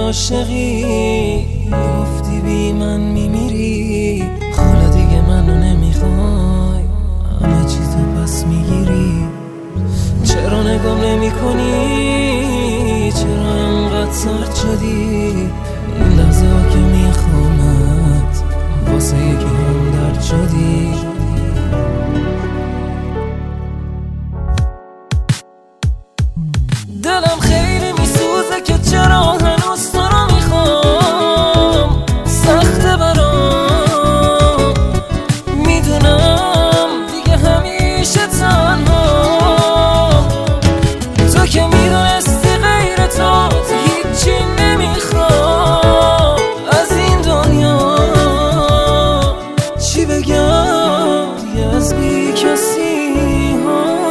عاشقی گفتی بی من میمیری، حالا دیگه منو نمیخوای، همه چیزو پس میگیری. چرا نگام نمی کنی؟ چرا انقدر سرد شدی؟ این لحظه ها که میخوامت واسه یکی هم درد شدی. دلم خیلی میسوزه که چرا هنوز تو رو میخوام، سخته برام، میدونم دیگه همیشه تنها. تو که میدونستی غیر تو هیچی نمیخوام از این دنیا. چی بگم دیگه از بی کسی ها.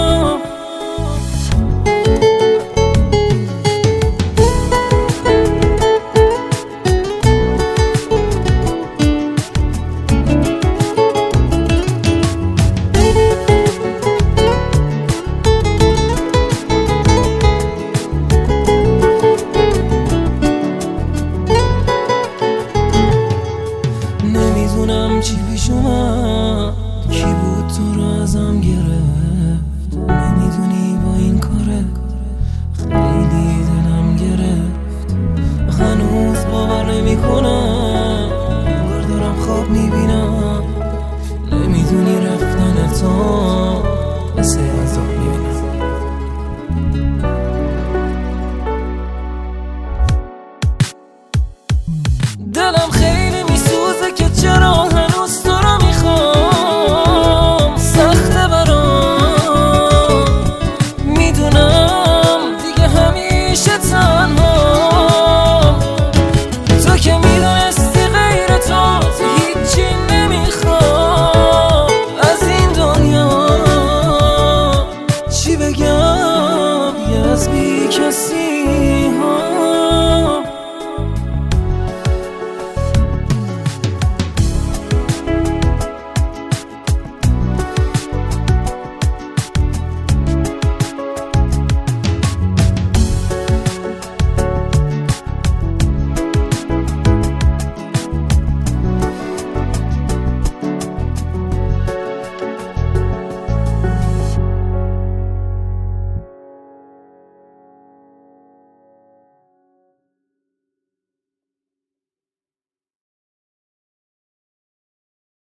نمیدونم چی پیش اومد، کی بود تو رو ازم گرفت. نمیدونی با این کاره خیلی دلم گرفت. هنوز باور نمی کنم، انگار دارم خواب میبینم. نمیدونی رفتن تو مثل عذاب میبینم. دلم خیلی